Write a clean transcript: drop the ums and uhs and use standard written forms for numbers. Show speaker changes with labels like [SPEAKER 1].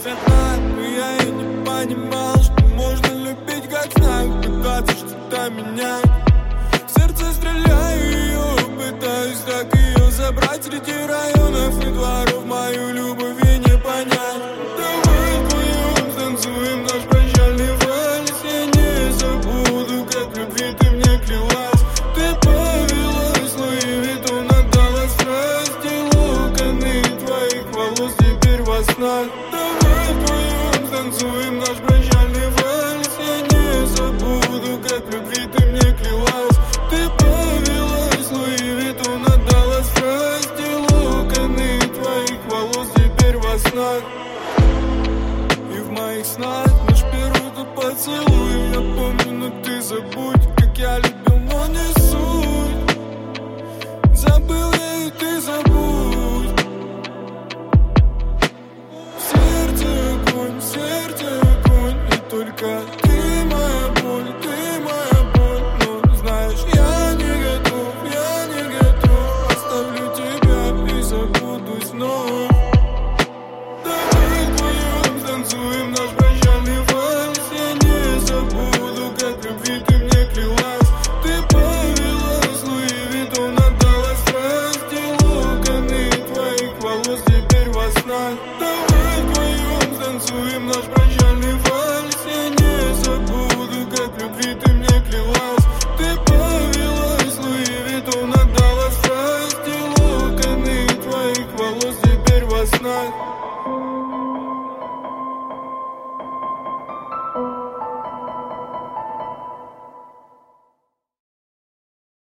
[SPEAKER 1] цветная, но я и не понимал, что можно любить как знак, пытаться что-то менять. В сердце стреляю ее, пытаюсь так ее забрать среди районов и дворов. Мою любовь и не понять. Давай вдвоем станцуем наш прощальный вальс. Я не забуду, как в любви ты мне клялась. Ты повелась, Луи Виттон отдала страсти. Локоны твоих волос теперь во снах. Давай вдвоем станцуем наш прощальный вальс. Я не забуду, как в любви ты мне клялась. Ты повелась, Луи Виттон отдала страсти. Локоны твоих волос теперь во снах. И в моих снах наш первый тот поцелуй. Я помню, но ты забудь, как я любил